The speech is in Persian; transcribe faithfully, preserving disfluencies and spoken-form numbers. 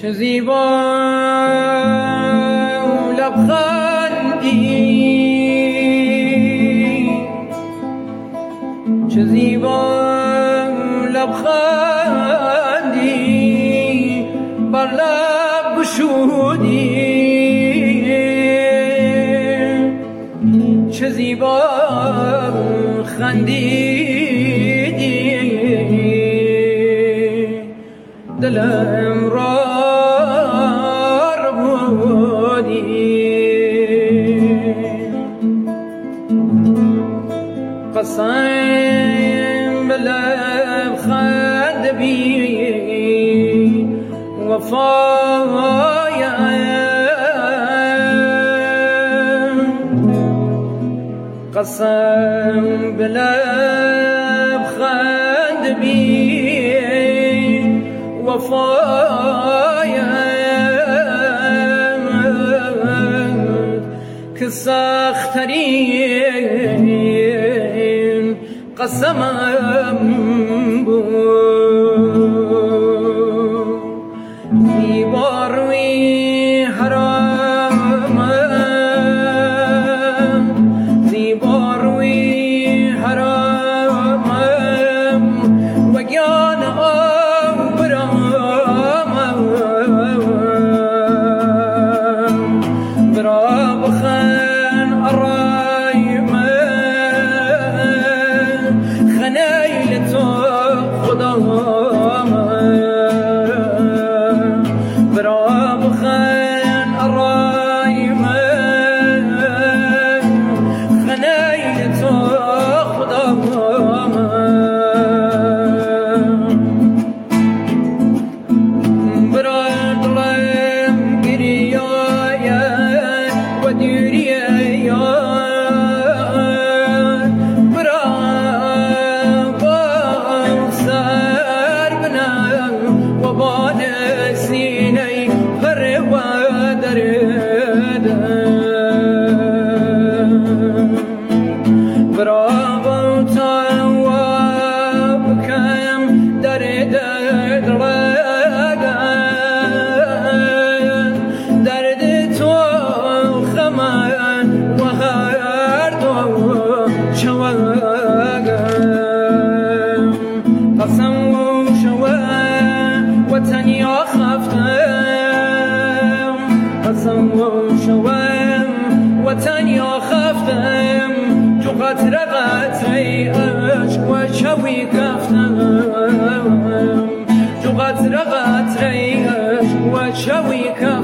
چه زیبا لبخندی، چه زیبا لبخندی بر لب گشودی، چه زیبا خندیدی دلم را ربودی. قسم به لبخند بی وفایم، قسم به لبخند بی وفایم که سخت‌ترین قسمم بود. زیبا روی حرامم، زیبا روی حرامم وگیان آبرامم برا بخن آرای من خنیل تو خدا برا بخن آرای من خنیل تو خدا برا دلم گریاید و دیریاید برا بام سر بنم و بان سینه پر و دردم برا بام تا و بکم درد درد تو خمن و هر دو شوگم قسم و شوم و تنیا خفتم، قسم و شوم و تنیا خفتم جو قطره قطره عشق و شوی کفتم، جو قطره قطره عشق و شوی کفتم